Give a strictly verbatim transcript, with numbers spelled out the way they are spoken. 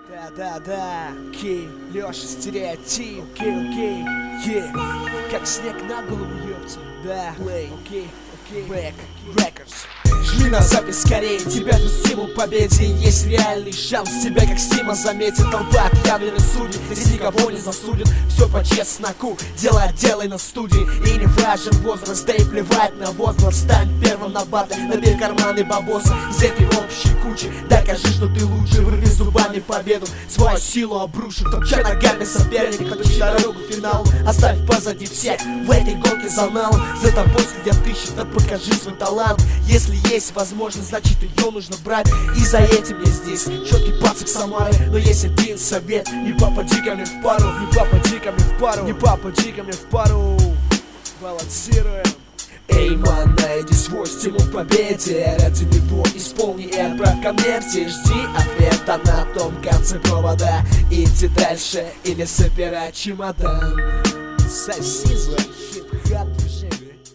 Да-да-да, окей, Лёша, стереотип, окей, окей, е, как снег на голову, ёпта, да, плей, окей, окей, бэк, рекордс. Жми на запись скорее, тебя ждет стимул к победе. Есть реальный шанс, тебя как Стима заметит. Толпа пьяный судит, здесь никого не засудит. Все по чесноку, дело делай на студии. И не важен возраст, да и плевать на возраст. Стань первым на батле, набей карманы бабоса. Из этой общей кучи докажи, что ты лучше. Вырви зубами победу, свою силу обруши. Топча ногами соперника, топчи дорогу к финалу. Оставь позади всех в этой гонке за налом. За тобой следят тысячи, да покажи свой талант. Если есть возможность, значит ее нужно брать. И за этим я здесь, четкий пацак Самары. Но есть один совет: не попади ко мне в пару, не попади ко мне в пару, не попади ко мне в пару. Балансируем. Эй, ман, найди свой стимул к победе. Ради него исполни и отправь конверте. Жди ответа на том конце провода. Иди дальше или собирай чемодан. Соси за хип-хап движение.